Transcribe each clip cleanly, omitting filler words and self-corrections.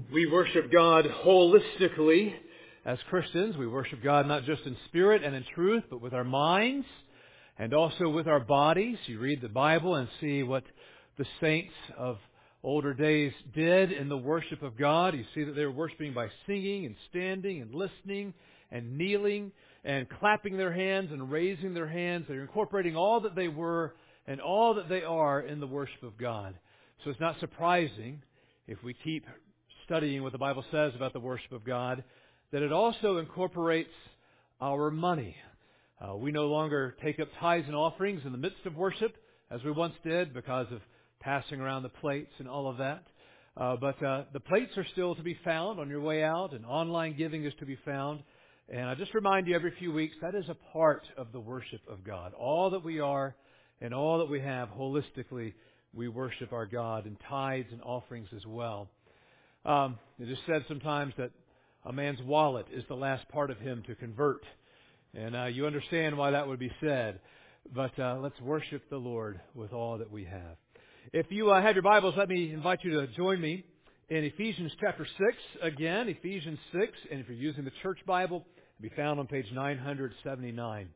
We worship God holistically as Christians. We worship God not just in spirit and in truth, but with our minds and also with our bodies. You read the Bible and see what the saints of older days did in the worship of God. You see that they were worshiping by singing and standing and listening and kneeling and clapping their hands and raising their hands. They're incorporating all that they were and all that they are in the worship of God. So it's not surprising, if we keep studying what the Bible says about the worship of God, that it also incorporates our money. We no longer take up tithes and offerings in the midst of worship as we once did because of passing around the plates and all of that. But the plates are still to be found on your way out, and online giving is to be found. And I just remind you every few weeks, that is a part of the worship of God. All that we are and all that we have, holistically, we worship our God in tithes and offerings as well. It is said sometimes that a man's wallet is the last part of him to convert. And you understand why that would be said. But let's worship the Lord with all that we have. If you have your Bibles, let me invite you to join me in Ephesians chapter 6 again, Ephesians 6. And if you're using the church Bible, it'll be found on page 979.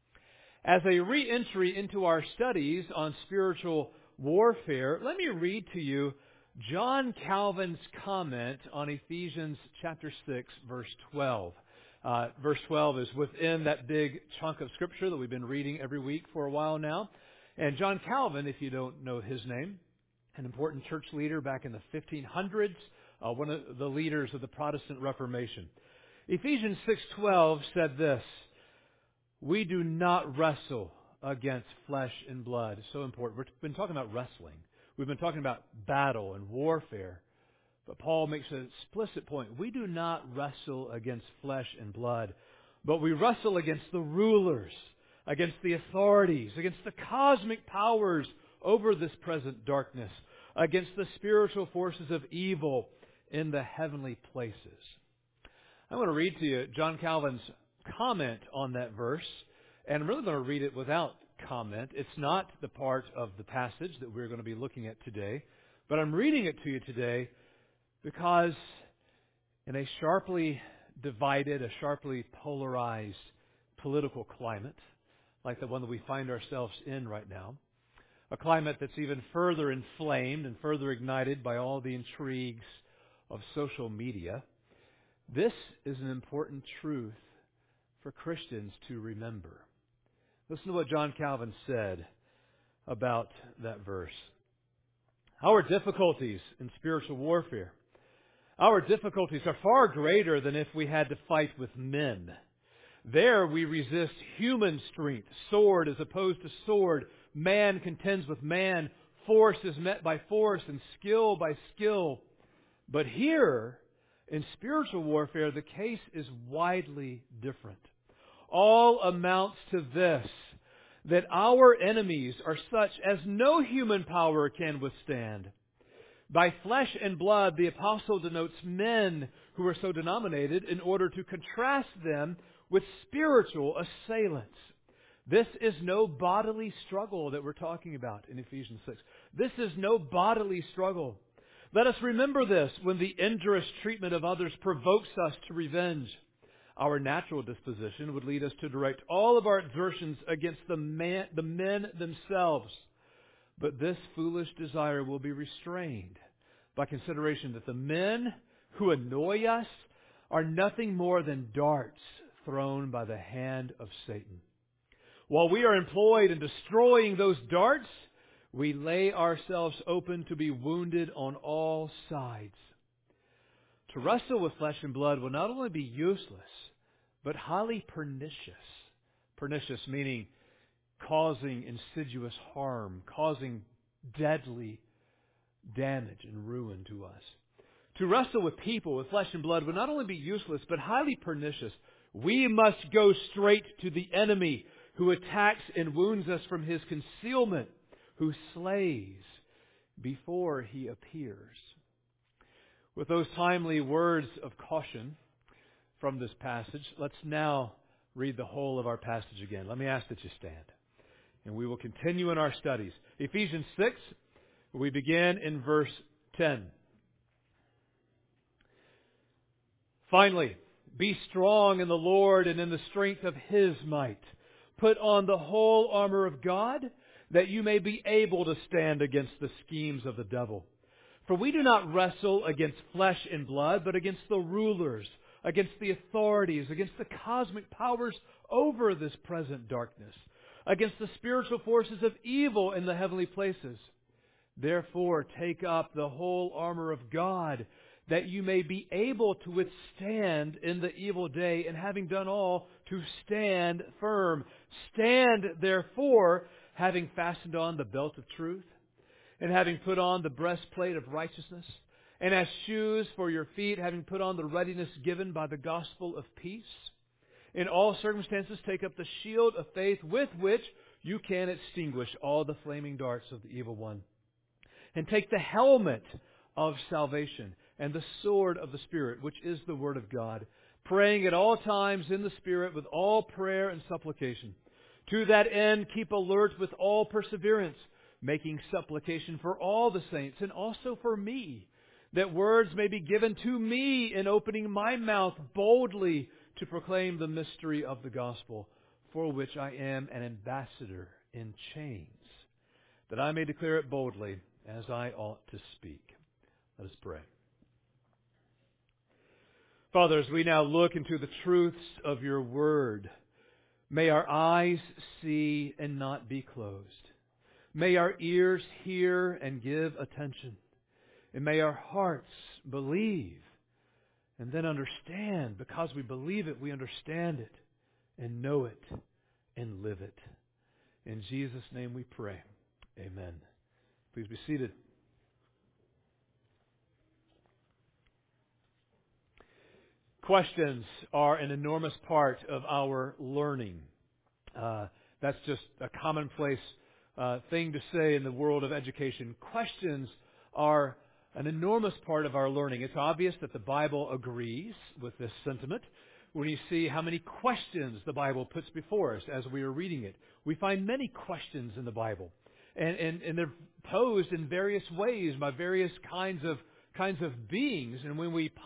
As a re-entry into our studies on spiritual warfare, let me read to you John Calvin's comment on Ephesians chapter 6, verse 12. Verse 12 is within that big chunk of Scripture that we've been reading every week for a while now. And John Calvin, if you don't know his name, an important church leader back in the 1500s, one of the leaders of the Protestant Reformation. Ephesians 6:12 said this: "We do not wrestle against flesh and blood." So important. We've been talking about wrestling. We've been talking about battle and warfare. But Paul makes an explicit point. We do not wrestle against flesh and blood, but we wrestle against the rulers, against the authorities, against the cosmic powers over this present darkness, against the spiritual forces of evil in the heavenly places. I want to read to you John Calvin's comment on that verse, and I'm really going to read it without comment. It's not the part of the passage that we're going to be looking at today, but I'm reading it to you today because in a sharply divided, a sharply polarized political climate, like the one that we find ourselves in right now, a climate that's even further inflamed and further ignited by all the intrigues of social media, this is an important truth for Christians to remember. Listen to what John Calvin said about that verse. Our difficulties in spiritual warfare, our difficulties are far greater than if we had to fight with men. There we resist human strength, sword as opposed to sword. Man contends with man. Force is met by force and skill by skill. But here, in spiritual warfare, the case is widely different. All amounts to this: that our enemies are such as no human power can withstand. By flesh and blood, the apostle denotes men who are so denominated in order to contrast them with spiritual assailants. This is no bodily struggle that we're talking about in Ephesians 6. This is no bodily struggle. Let us remember this when the injurious treatment of others provokes us to revenge. Our natural disposition would lead us to direct all of our exertions against the men themselves. But this foolish desire will be restrained by consideration that the men who annoy us are nothing more than darts thrown by the hand of Satan. While we are employed in destroying those darts, we lay ourselves open to be wounded on all sides. To wrestle with flesh and blood will not only be useless, but highly pernicious. Pernicious meaning causing insidious harm, causing deadly damage and ruin to us. To wrestle with people, with flesh and blood, will not only be useless, but highly pernicious. We must go straight to the enemy who attacks and wounds us from his concealment, who slays before he appears. With those timely words of caution from this passage, let's now read the whole of our passage again. Let me ask that you stand, and we will continue in our studies. Ephesians 6, we begin in verse 10. Finally, be strong in the Lord and in the strength of His might. Put on the whole armor of God, that you may be able to stand against the schemes of the devil. For we do not wrestle against flesh and blood, but against the rulers, against the authorities, against the cosmic powers over this present darkness, against the spiritual forces of evil in the heavenly places. Therefore, take up the whole armor of God, that you may be able to withstand in the evil day, and having done all, to stand firm. Stand, therefore, having fastened on the belt of truth, and having put on the breastplate of righteousness, and as shoes for your feet, having put on the readiness given by the gospel of peace. In all circumstances, take up the shield of faith, with which you can extinguish all the flaming darts of the evil one. And take the helmet of salvation and the sword of the Spirit, which is the Word of God, praying at all times in the Spirit with all prayer and supplication. To that end, keep alert with all perseverance, making supplication for all the saints, and also for me, that words may be given to me in opening my mouth boldly to proclaim the mystery of the gospel, for which I am an ambassador in chains, that I may declare it boldly as I ought to speak. Let us pray. Father, as we now look into the truths of your word, may our eyes see and not be closed. May our ears hear and give attention. And may our hearts believe and then understand. Because we believe it, we understand it and know it and live it. In Jesus' name we pray. Amen. Please be seated. Questions are an enormous part of our learning. That's just a commonplace thing to say in the world of education. Questions are an enormous part of our learning. It's obvious that the Bible agrees with this sentiment when you see how many questions the Bible puts before us as we are reading it. We find many questions in the Bible, and they're posed in various ways by various kinds of beings. And when we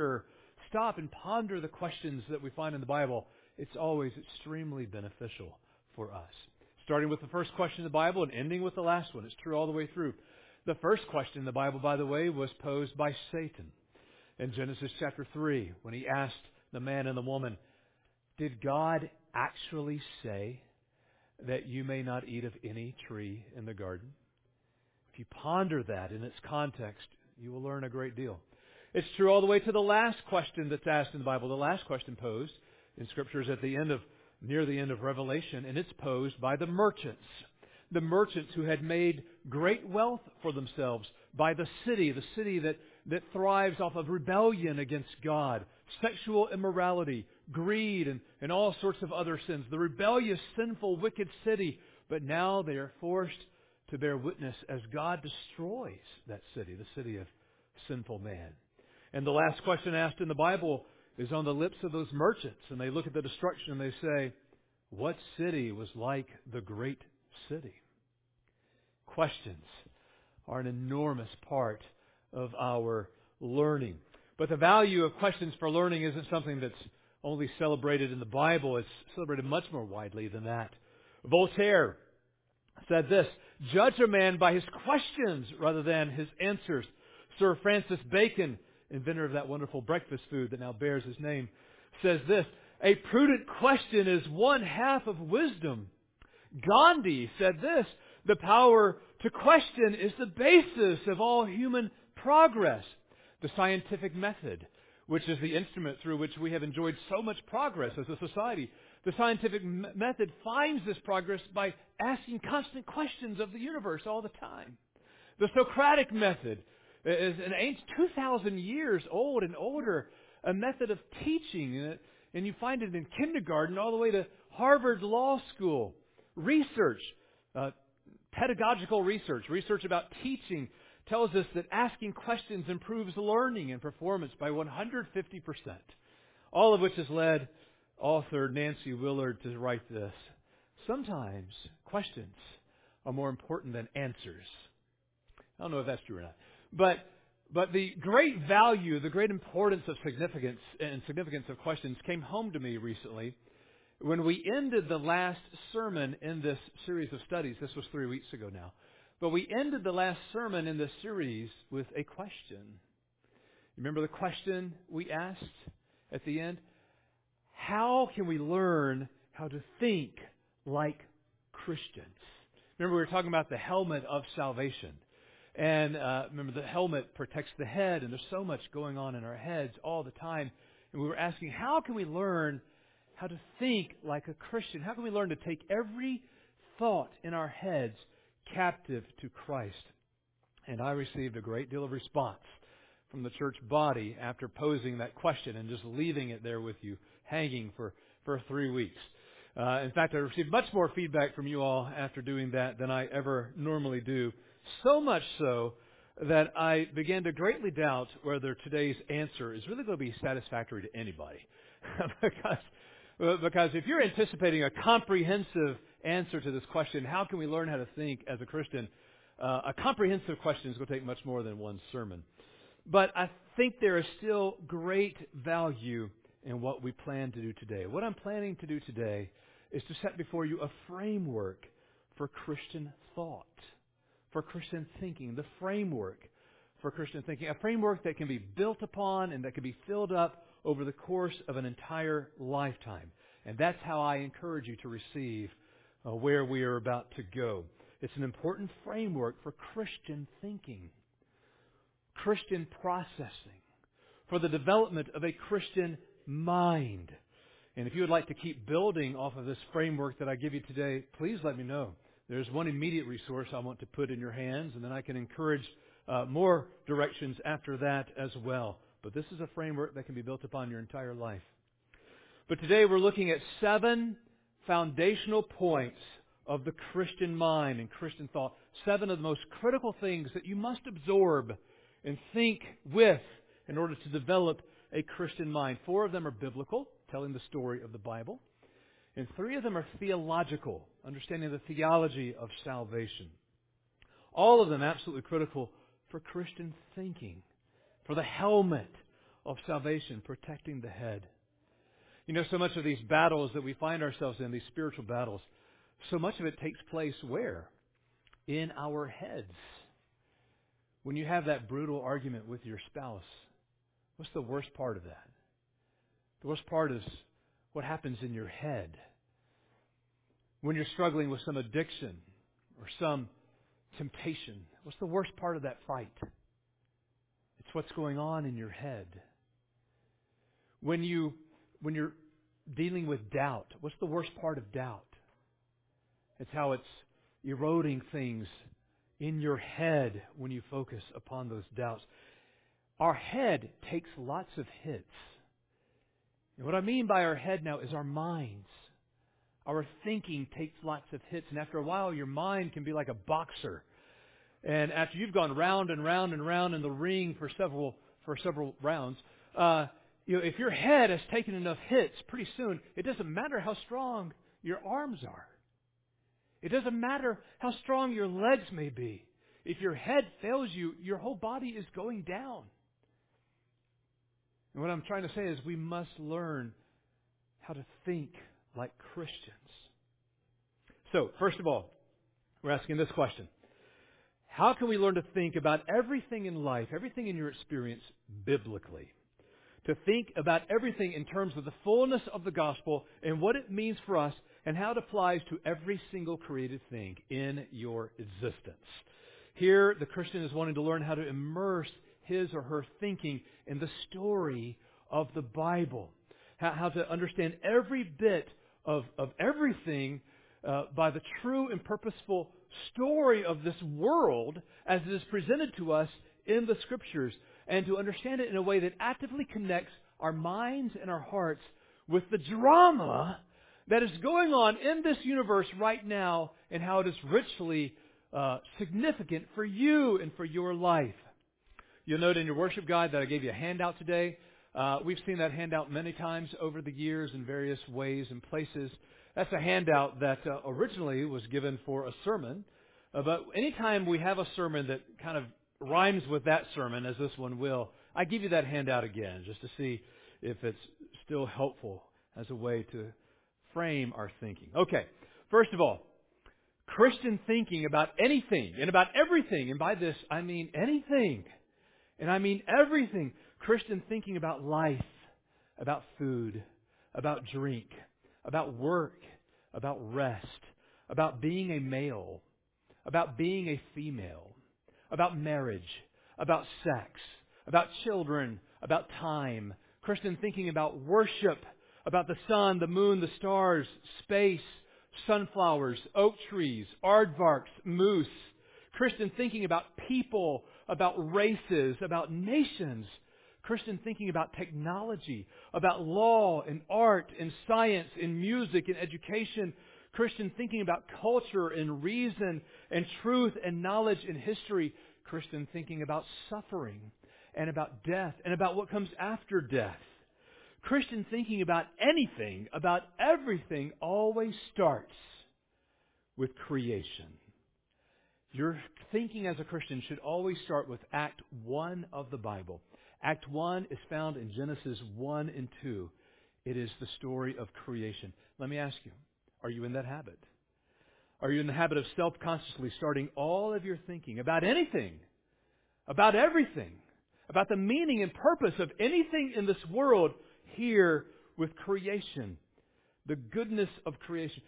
stop and ponder the questions that we find in the Bible, it's always extremely beneficial for us. Starting with the first question in the Bible and ending with the last one. It's true all the way through. The first question in the Bible, by the way, was posed by Satan in Genesis chapter 3 when he asked the man and the woman, "Did God actually say that you may not eat of any tree in the garden?" If you ponder that in its context, you will learn a great deal. It's true all the way to the last question that's asked in the Bible. The last question posed in Scripture is near the end of Revelation, and it's posed by the merchants. The merchants who had made great wealth for themselves by the city that thrives off of rebellion against God, sexual immorality, greed, and all sorts of other sins. The rebellious, sinful, wicked city. But now they are forced to bear witness as God destroys that city, the city of sinful man. And the last question asked in the Bible is on the lips of those merchants. And they look at the destruction and they say, "What city was like the great city?" Questions are an enormous part of our learning. But the value of questions for learning isn't something that's only celebrated in the Bible. It's celebrated much more widely than that. Voltaire said this, "Judge a man by his questions rather than his answers." Sir Francis Bacon, inventor of that wonderful breakfast food that now bears his name, says this, "A prudent question is one half of wisdom." Gandhi said this, "The power to question is the basis of all human progress." The scientific method, which is the instrument through which we have enjoyed so much progress as a society, the scientific method finds this progress by asking constant questions of the universe all the time. The Socratic method is an ancient 2,000 years old and older, a method of teaching, and you find it in kindergarten all the way to Harvard Law School. Research, pedagogical research about teaching tells us that asking questions improves learning and performance by 150%. All of which has led author Nancy Willard to write this. Sometimes questions are more important than answers. I don't know if that's true or not. But But the great value, the great importance of significance of questions came home to me recently when we ended the last sermon in this series of studies. This was 3 weeks ago now. But we ended the last sermon in this series with a question. Remember the question we asked at the end? How can we learn how to think like Christians? Remember we were talking about the helmet of salvation. And remember, the helmet protects the head, and there's so much going on in our heads all the time. And we were asking, how can we learn how to think like a Christian? How can we learn to take every thought in our heads captive to Christ? And I received a great deal of response from the church body after posing that question and just leaving it there with you, hanging for 3 weeks. In fact, I received much more feedback from you all after doing that than I ever normally do. So much so that I began to greatly doubt whether today's answer is really going to be satisfactory to anybody. Because if you're anticipating a comprehensive answer to this question, how can we learn how to think as a Christian? A comprehensive question is going to take much more than one sermon. But I think there is still great value in what we plan to do today. What I'm planning to do today is to set before you a framework for Christian thought, for Christian thinking, the framework for Christian thinking, a framework that can be built upon and that can be filled up over the course of an entire lifetime. And that's how I encourage you to receive where we are about to go. It's an important framework for Christian thinking, Christian processing, for the development of a Christian mind. And if you would like to keep building off of this framework that I give you today, please let me know. There's one immediate resource I want to put in your hands, and then I can encourage more directions after that as well. But this is a framework that can be built upon your entire life. But today we're looking at 7 foundational points of the Christian mind and Christian thought. 7 of the most critical things that you must absorb and think with in order to develop a Christian mind. 4 of them are biblical, telling the story of the Bible. And 3 of them are theological, understanding the theology of salvation. All of them absolutely critical for Christian thinking, for the helmet of salvation, protecting the head. You know, so much of these battles that we find ourselves in, these spiritual battles, so much of it takes place where? In our heads. When you have that brutal argument with your spouse, what's the worst part of that? The worst part is what happens in your head. When you're struggling with some addiction or some temptation, what's the worst part of that fight? It's what's going on in your head. When you're dealing with doubt, what's the worst part of doubt? It's how it's eroding things in your head when you focus upon those doubts. Our head takes lots of hits. And what I mean by our head now is our minds. Our thinking takes lots of hits, and after a while your mind can be like a boxer. And after you've gone round and round and round in the ring for several rounds, if your head has taken enough hits, pretty soon it doesn't matter how strong your arms are. It doesn't matter how strong your legs may be. If your head fails you, your whole body is going down. And what I'm trying to say is we must learn how to think like Christians. So, first of all, we're asking this question. How can we learn to think about everything in life, everything in your experience, biblically? To think about everything in terms of the fullness of the gospel and what it means for us and how it applies to every single created thing in your existence. Here, the Christian is wanting to learn how to immerse his or her thinking in the story of the Bible. How to understand every bit of everything by the true and purposeful story of this world as it is presented to us in the Scriptures, and to understand it in a way that actively connects our minds and our hearts with the drama that is going on in this universe right now and how it is richly significant for you and for your life. You'll note in your worship guide that I gave you a handout today. We've seen that handout many times over the years in various ways and places. That's a handout that originally was given for a sermon. But anytime we have a sermon that kind of rhymes with that sermon, as this one will, I give you that handout again just to see if it's still helpful as a way to frame our thinking. Okay, first of all, Christian thinking about anything and about everything, and by this I mean anything, and I mean everything. Christian thinking about life, about food, about drink, about work, about rest, about being a male, about being a female, about marriage, about sex, about children, about time. Christian thinking about worship, about the sun, the moon, the stars, space, sunflowers, oak trees, aardvarks, moose. Christian thinking about people, about races, about nations. Christian thinking about technology, about law and art and science and music and education. Christian thinking about culture and reason and truth and knowledge and history. Christian thinking about suffering and about death and about what comes after death. Christian thinking about anything, about everything, always starts with creation. Your thinking as a Christian should always start with Act 1 of the Bible. Act 1 is found in Genesis 1 and 2. It is the story of creation. Let me ask you, are you in that habit? Are you in the habit of self-consciously starting all of your thinking about anything, about everything, about the meaning and purpose of anything in this world here with creation, the goodness of creation?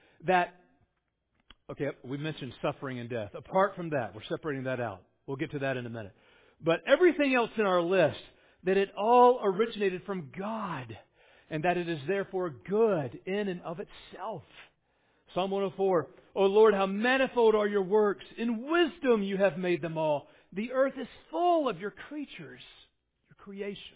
Okay, we mentioned suffering and death. Apart from that, we're separating that out. We'll get to that in a minute. But everything else in our list, that it all originated from God, and that it is therefore good in and of itself. Psalm 104, O Lord, how manifold are your works. In wisdom you have made them all. The earth is full of your creatures, your creation.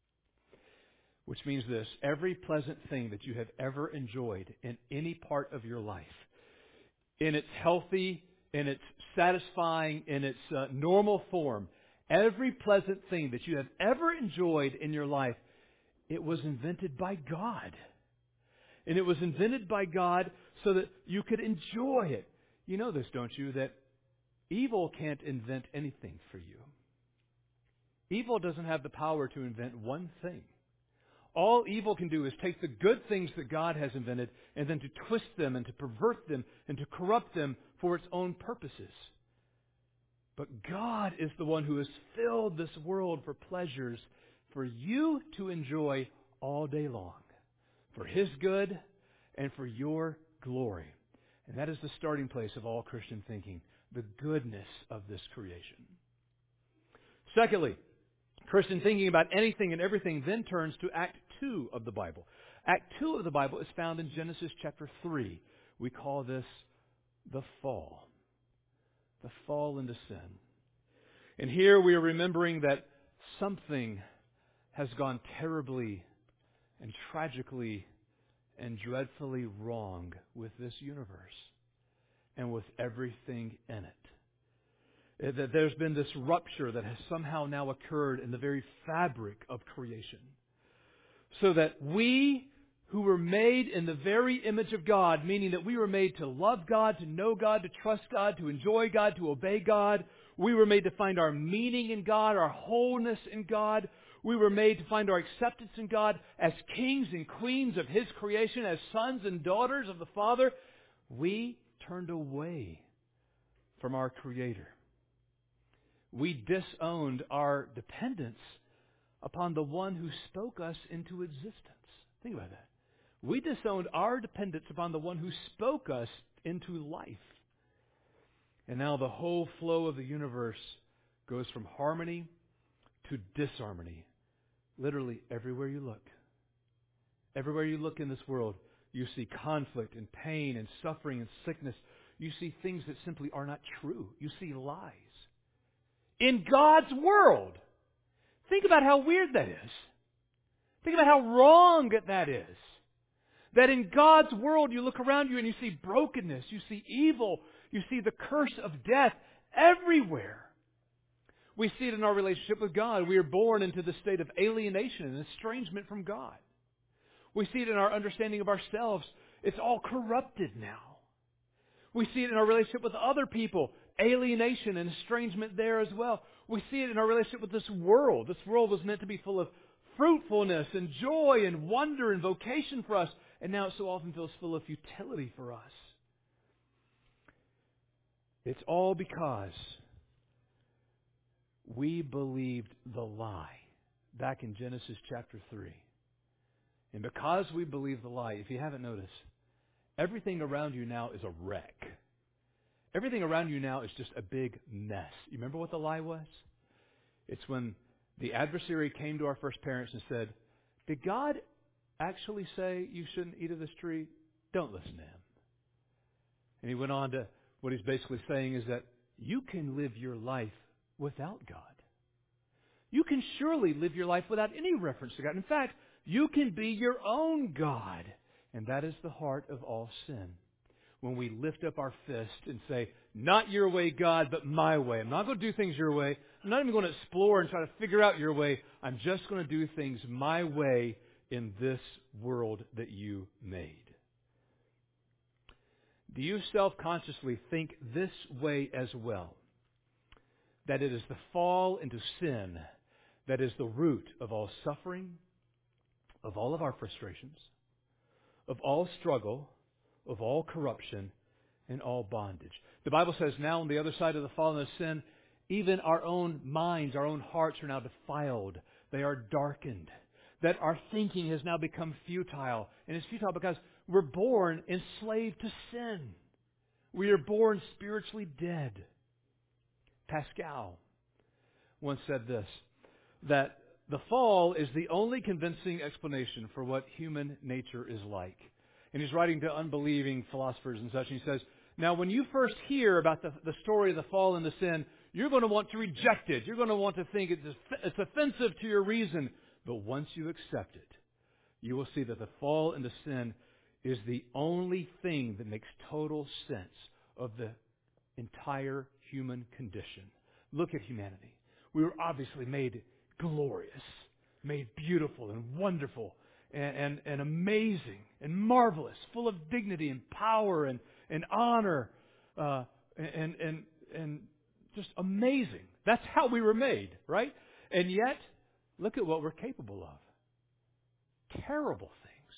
Which means this, every pleasant thing that you have ever enjoyed in any part of your life, in its healthy, in its satisfying, in its normal form, every pleasant thing that you have ever enjoyed in your life, it was invented by God. And it was invented by God so that you could enjoy it. You know this, don't you, that evil can't invent anything for you. Evil doesn't have the power to invent one thing. All evil can do is take the good things that God has invented and then to twist them and to pervert them and to corrupt them for its own purposes. But God is the one who has filled this world for pleasures for you to enjoy all day long, for His good and for your glory. And that is the starting place of all Christian thinking, the goodness of this creation. Secondly, Christian thinking about anything and everything then turns to Act 2 of the Bible. Act 2 of the Bible is found in Genesis chapter 3. We call this the fall. The fall into sin. And here we are remembering that something has gone terribly and tragically and dreadfully wrong with this universe and with everything in it. That there's been this rupture that has somehow now occurred in the very fabric of creation. So that we who were made in the very image of God, meaning that we were made to love God, to know God, to trust God, to enjoy God, to obey God. We were made to find our meaning in God, our wholeness in God. We were made to find our acceptance in God as kings and queens of His creation, as sons and daughters of the Father. We turned away from our Creator. We disowned our dependence upon the one who spoke us into existence. Think about that. We disowned our dependence upon the one who spoke us into life. And now the whole flow of the universe goes from harmony to disharmony. Literally everywhere you look. Everywhere you look in this world, you see conflict and pain and suffering and sickness. You see things that simply are not true. You see lies. In God's world. Think about how weird that is. Think about how wrong that is. That in God's world you look around you and you see brokenness, you see evil, you see the curse of death everywhere. We see it in our relationship with God. We are born into the state of alienation and estrangement from God. We see it in our understanding of ourselves. It's all corrupted now. We see it in our relationship with other people. Alienation and estrangement there as well. We see it in our relationship with this world. This world was meant to be full of fruitfulness and joy and wonder and vocation for us, and now it so often feels full of futility for us. It's all because we believed the lie back in Genesis chapter 3. And because we believed the lie, if you haven't noticed, everything around you now is a wreck. Everything around you now is just a big mess. You remember what the lie was? It's when the adversary came to our first parents and said, "Did God actually say you shouldn't eat of this tree? Don't listen to him." And he went on to, what he's basically saying is that you can live your life without God. You can surely live your life without any reference to God. In fact, you can be your own God. And that is the heart of all sin. When we lift up our fist and say, "Not your way, God, but my way. I'm not going to do things your way. I'm not even going to explore and try to figure out your way. I'm just going to do things my way in this world that you made." Do you self-consciously think this way as well? That it is the fall into sin that is the root of all suffering, of all of our frustrations, of all struggle, of all corruption, and all bondage. The Bible says now on the other side of the fall into sin, even our own minds, our own hearts are now defiled. They are darkened. That our thinking has now become futile. And it's futile because we're born enslaved to sin. We are born spiritually dead. Pascal once said this, that the fall is the only convincing explanation for what human nature is like. And he's writing to unbelieving philosophers and such, and he says, now when you first hear about the story of the fall into sin, you're going to want to reject it. You're going to want to think it's offensive to your reason. But once you accept it, you will see that the fall into sin is the only thing that makes total sense of the entire human condition. Look at humanity. We were obviously made glorious, made beautiful and wonderful and amazing and marvelous, full of dignity and power and honor and just amazing. That's how we were made, right? And yet, look at what we're capable of. Terrible things.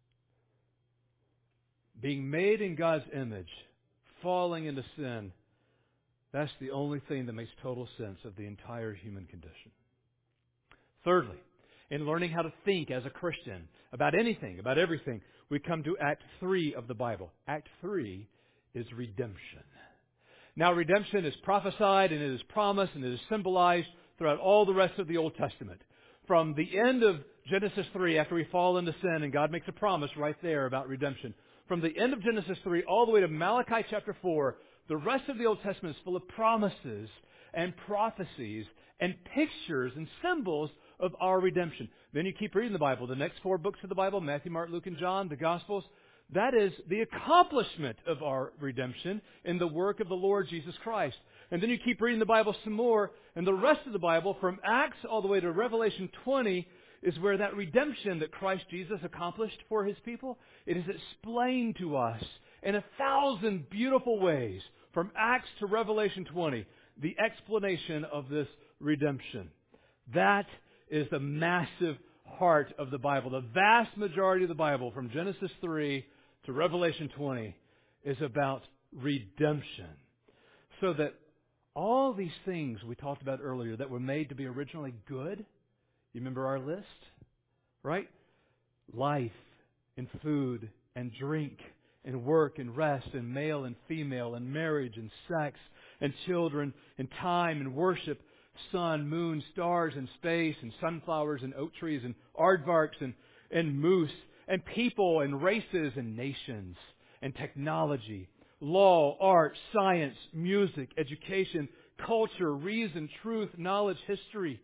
Being made in God's image, falling into sin, that's the only thing that makes total sense of the entire human condition. Thirdly, in learning how to think as a Christian about anything, about everything, we come to Act 3 of the Bible. Act 3 is redemption. Now, redemption is prophesied and it is promised and it is symbolized throughout all the rest of the Old Testament. From the end of Genesis 3, after we fall into sin, and God makes a promise right there about redemption. From the end of Genesis 3 all the way to Malachi chapter 4, the rest of the Old Testament is full of promises and prophecies and pictures and symbols of our redemption. Then you keep reading the Bible. The next 4 books of the Bible, Matthew, Mark, Luke, and John, the Gospels, that is the accomplishment of our redemption in the work of the Lord Jesus Christ. And then you keep reading the Bible some more, and the rest of the Bible, from Acts all the way to Revelation 20, is where that redemption that Christ Jesus accomplished for His people, it is explained to us in 1,000 beautiful ways, from Acts to Revelation 20, the explanation of this redemption. That is the massive heart of the Bible. The vast majority of the Bible, from Genesis 3 to Revelation 20, is about redemption. So that all these things we talked about earlier that were made to be originally good, you remember our list? Right? Life and food and drink and work and rest and male and female and marriage and sex and children and time and worship, sun, moon, stars and space and sunflowers and oak trees and aardvarks and moose and people and races and nations and technology, law, art, science, music, education, culture, reason, truth, knowledge, history.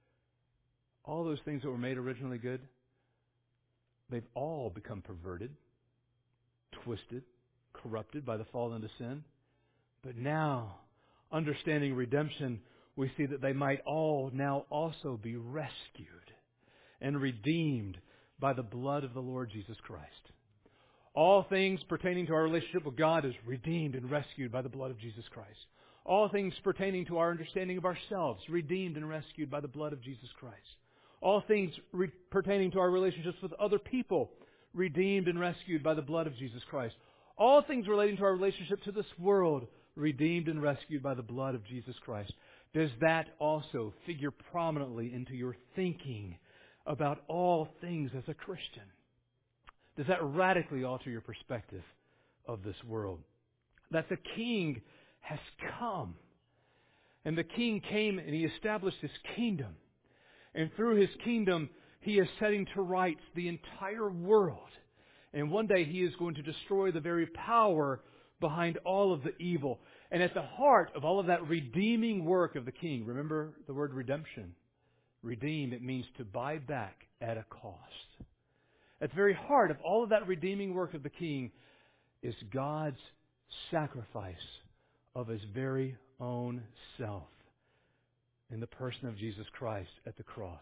All those things that were made originally good, they've all become perverted, twisted, corrupted by the fall into sin. But now, understanding redemption, we see that they might all now also be rescued and redeemed by the blood of the Lord Jesus Christ. All things pertaining to our relationship with God is redeemed and rescued by the blood of Jesus Christ. All things pertaining to our understanding of ourselves, redeemed and rescued by the blood of Jesus Christ. All things pertaining to our relationships with other people, redeemed and rescued by the blood of Jesus Christ. All things relating to our relationship to this world, redeemed and rescued by the blood of Jesus Christ. Does that also figure prominently into your thinking about all things as a Christian? Does that radically alter your perspective of this world? That the King has come. And the King came and He established His kingdom. And through His kingdom, He is setting to rights the entire world. And one day He is going to destroy the very power behind all of the evil. And at the heart of all of that redeeming work of the King, remember the word redemption. Redeem, it means to buy back at a cost. At the very heart of all of that redeeming work of the King is God's sacrifice of His very own self in the person of Jesus Christ at the cross.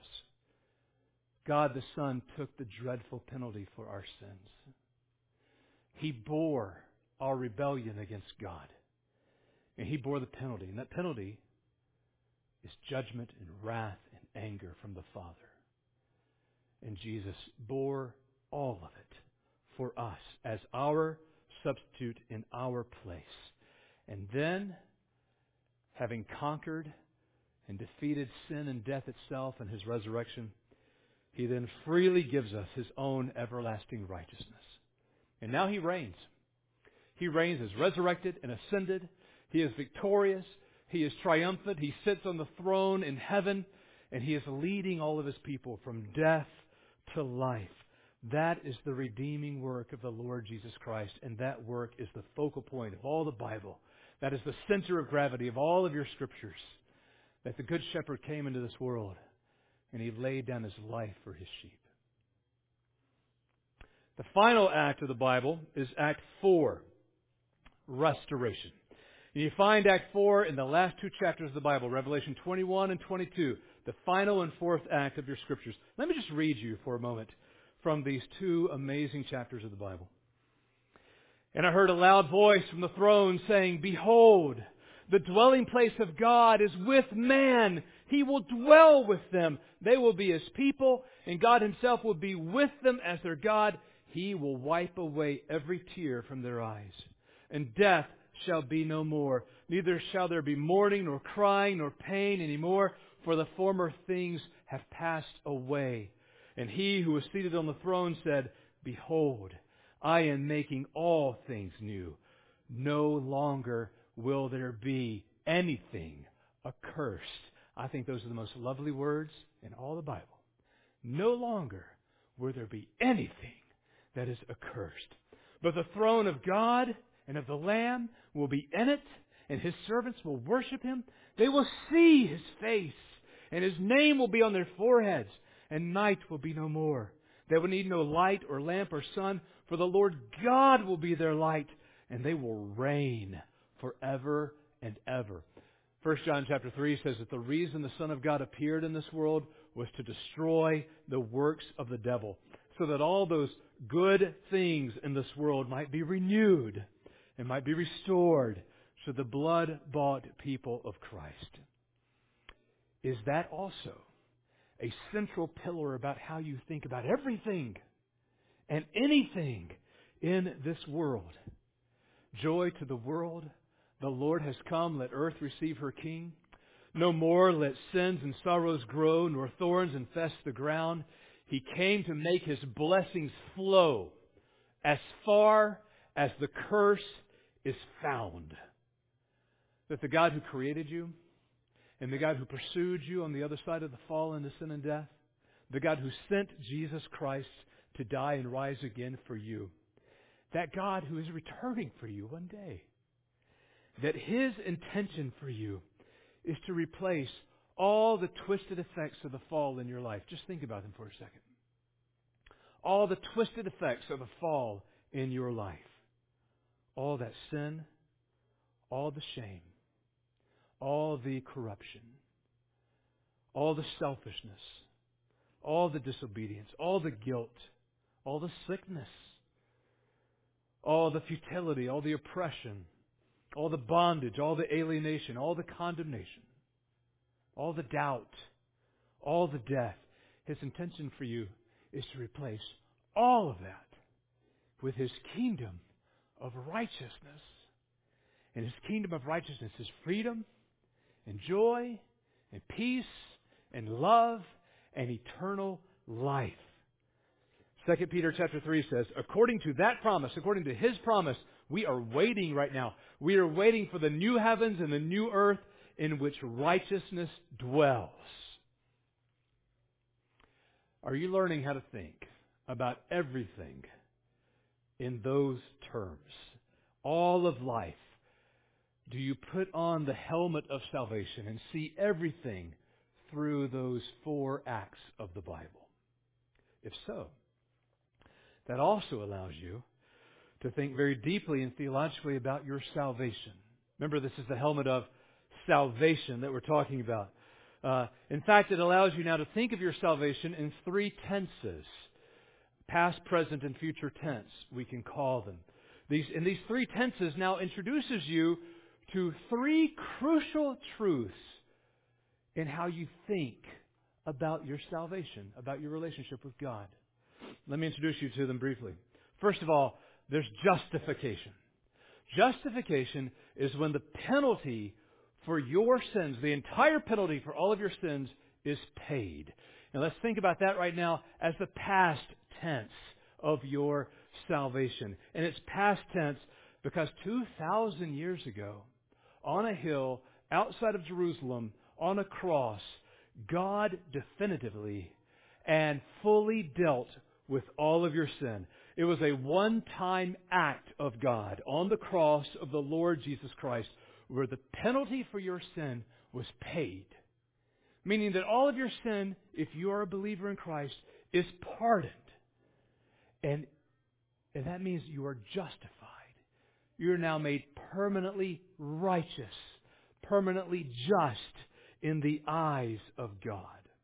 God the Son took the dreadful penalty for our sins. He bore our rebellion against God. And He bore the penalty. And that penalty is judgment and wrath and anger from the Father. And Jesus bore all of it for us as our substitute in our place. And then, having conquered and defeated sin and death itself in His resurrection, He then freely gives us His own everlasting righteousness. And now He reigns. He reigns as resurrected and ascended. He is victorious. He is triumphant. He sits on the throne in heaven. And He is leading all of His people from death to life. That is the redeeming work of the Lord Jesus Christ. And that work is the focal point of all the Bible. That is the center of gravity of all of your Scriptures. That the Good Shepherd came into this world and He laid down His life for His sheep. The final act of the Bible is Act 4, restoration. And you find Act 4 in the last two chapters of the Bible, Revelation 21 and 22, the final and fourth act of your Scriptures. Let me just read you for a moment from these two amazing chapters of the Bible. And I heard a loud voice from the throne saying, "Behold, the dwelling place of God is with man. He will dwell with them. They will be His people, and God Himself will be with them as their God. He will wipe away every tear from their eyes. And death shall be no more. Neither shall there be mourning, nor crying, nor pain any more, for the former things have passed away." And He who was seated on the throne said, "Behold, I am making all things new. No longer will there be anything accursed." I think those are the most lovely words in all the Bible. No longer will there be anything that is accursed. But the throne of God and of the Lamb will be in it, and His servants will worship Him. They will see His face, and His name will be on their foreheads, and night will be no more. They will need no light or lamp or sun, for the Lord God will be their light, and they will reign forever and ever. 1 John chapter 3 says that the reason the Son of God appeared in this world was to destroy the works of the devil, so that all those good things in this world might be renewed and might be restored to the blood-bought people of Christ. Is that also a central pillar about how you think about everything and anything in this world? Joy to the world. The Lord has come. Let earth receive her King. No more let sins and sorrows grow, nor thorns infest the ground. He came to make His blessings flow as far as the curse is found. That the God who created you, and the God who pursued you on the other side of the fall into sin and death, the God who sent Jesus Christ to die and rise again for you, that God who is returning for you one day, that His intention for you is to replace all the twisted effects of the fall in your life. Just think about them for a second. All the twisted effects of the fall in your life. All that sin, all the shame, all the corruption, all the selfishness, all the disobedience, all the guilt, all the sickness, all the futility, all the oppression, all the bondage, all the alienation, all the condemnation, all the doubt, all the death. His intention for you is to replace all of that with His kingdom of righteousness. And His kingdom of righteousness is freedom and joy and peace and love and eternal life. 2 Peter chapter 3 says, according to that promise, according to His promise, we are waiting right now. We are waiting for the new heavens and the new earth in which righteousness dwells. Are you learning how to think about everything in those terms? All of life. Do you put on the helmet of salvation and see everything through those 4 acts of the Bible? If so, that also allows you to think very deeply and theologically about your salvation. Remember, this is the helmet of salvation that we're talking about. In fact, it allows you now to think of your salvation in 3 tenses. Past, present, and future tense, we can call them. These 3 tenses now introduces you to 3 crucial truths in how you think about your salvation, about your relationship with God. Let me introduce you to them briefly. First of all, there's justification. Justification is when the penalty for your sins, the entire penalty for all of your sins, is paid. And let's think about that right now as the past tense of your salvation. And it's past tense because 2,000 years ago, on a hill outside of Jerusalem, on a cross, God definitively and fully dealt with all of your sin. It was a one-time act of God on the cross of the Lord Jesus Christ, where the penalty for your sin was paid. Meaning that all of your sin, if you are a believer in Christ, is pardoned. And that means you are justified. You are now made permanently righteous, permanently just in the eyes of God.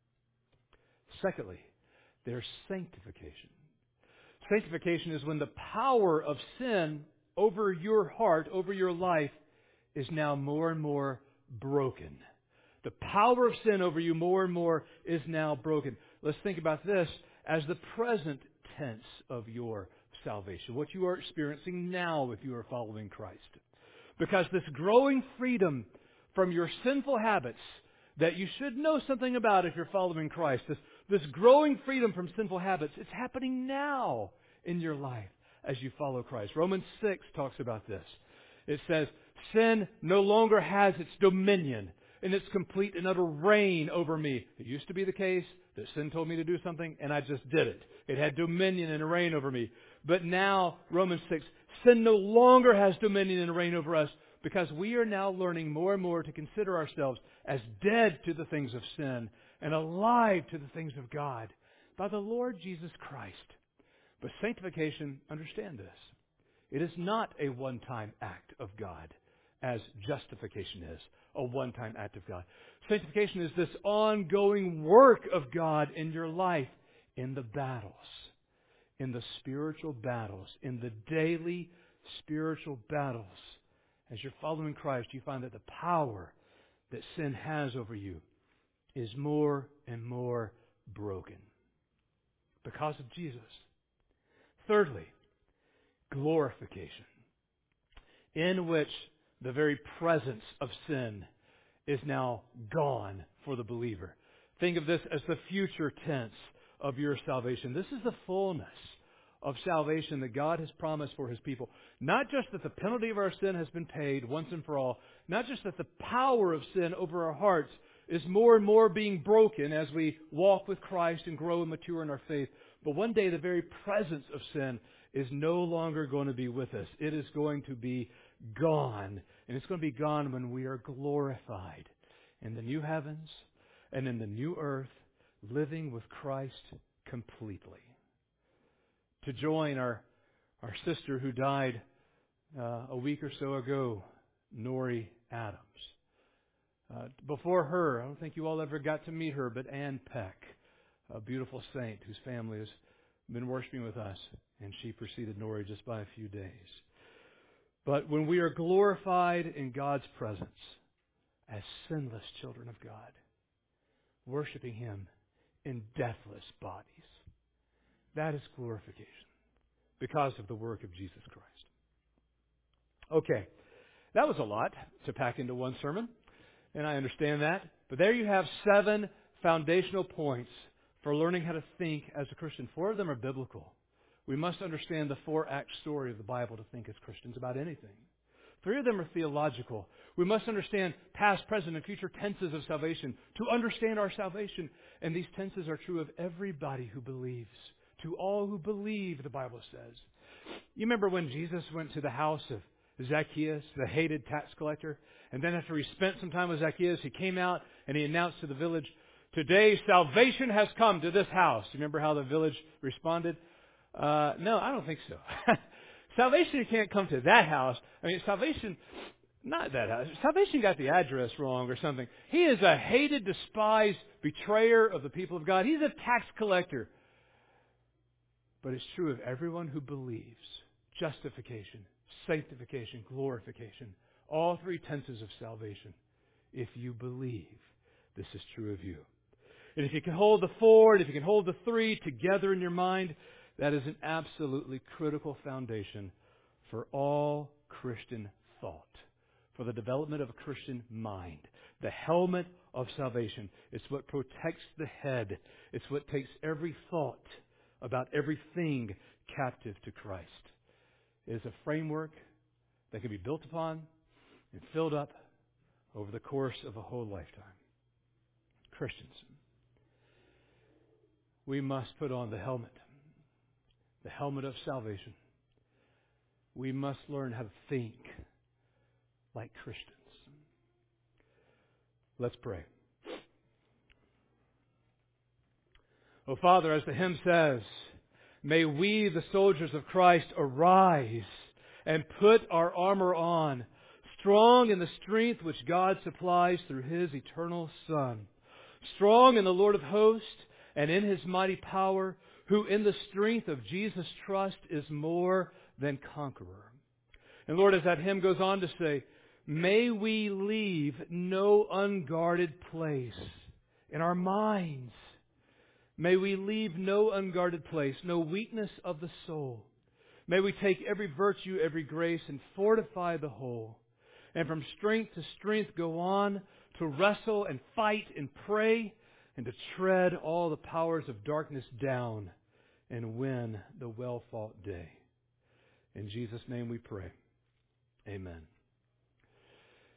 Secondly, there's sanctification. Sanctification is when the power of sin over your heart, over your life, is now more and more broken. The power of sin over you more and more is now broken. Let's think about this as the present tense of your salvation, what you are experiencing now if you are following Christ. Because this growing freedom from your sinful habits that you should know something about if you're following Christ, this growing freedom from sinful habits, it's happening now in your life as you follow Christ. Romans 6 talks about this. It says, sin no longer has its dominion and its complete and utter reign over me. It used to be the case that sin told me to do something and I just did it. It had dominion and reign over me. But now, Romans 6, sin no longer has dominion and reign over us because we are now learning more and more to consider ourselves as dead to the things of sin and alive to the things of God by the Lord Jesus Christ. But sanctification, understand this, it is not a one-time act of God as justification is a one-time act of God. Sanctification is this ongoing work of God in your life in the battles, in the spiritual battles, in the daily spiritual battles. As you're following Christ, you find that the power that sin has over you is more and more broken because of Jesus. Thirdly, glorification, in which the very presence of sin is now gone for the believer. Think of this as the future tense of your salvation. This is the fullness of salvation that God has promised for His people. Not just that the penalty of our sin has been paid once and for all, not just that the power of sin over our hearts is more and more being broken as we walk with Christ and grow and mature in our faith, but one day the very presence of sin is no longer going to be with us. It is going to be gone. And it's going to be gone when we are glorified in the new heavens and in the new earth, living with Christ completely. To join our sister who died a week or so ago, Nori Adams. Before her, I don't think you all ever got to meet her, but Ann Peck, a beautiful saint whose family has been worshiping with us, and she preceded Nori just by a few days. But when we are glorified in God's presence as sinless children of God, worshiping Him in deathless bodies, that is glorification because of the work of Jesus Christ. Okay, that was a lot to pack into one sermon, and I understand that. But there you have 7 foundational points for learning how to think as a Christian. 4 of them are biblical. We must understand the 4-act story of the Bible to think as Christians about anything. 3 of them are theological. We must understand past, present, and future tenses of salvation to understand our salvation. And these tenses are true of everybody who believes. To all who believe, the Bible says. You remember when Jesus went to the house of Zacchaeus, the hated tax collector? And then after he spent some time with Zacchaeus, he came out and he announced to the village, "Today salvation has come to this house." You remember how the village responded? No, I don't think so. Salvation can't come to that house. I mean, salvation, not that house. Salvation got the address wrong or something. He is a hated, despised betrayer of the people of God. He's a tax collector. But it's true of everyone who believes. Justification, sanctification, glorification. All 3 tenses of salvation. If you believe, this is true of you. And if you can hold the 4, and if you can hold the 3 together in your mind, that is an absolutely critical foundation for all Christian thought, for the development of a Christian mind. The helmet of salvation. It's what protects the head. It's what takes every thought about everything captive to Christ. It is a framework that can be built upon and filled up over the course of a whole lifetime. Christians, we must put on the helmet of salvation. We must learn how to think like Christians. Let's pray. Oh, Father, as the hymn says, may we, the soldiers of Christ, arise and put our armor on, strong in the strength which God supplies through His eternal Son, strong in the Lord of hosts and in His mighty power, who in the strength of Jesus' trust is more than conqueror. And Lord, as that hymn goes on to say, may we leave no unguarded place in our minds. May we leave no unguarded place, no weakness of the soul. May we take every virtue, every grace, and fortify the whole. And from strength to strength go on to wrestle and fight and pray and to tread all the powers of darkness down and win the well-fought day. In Jesus' name we pray. Amen.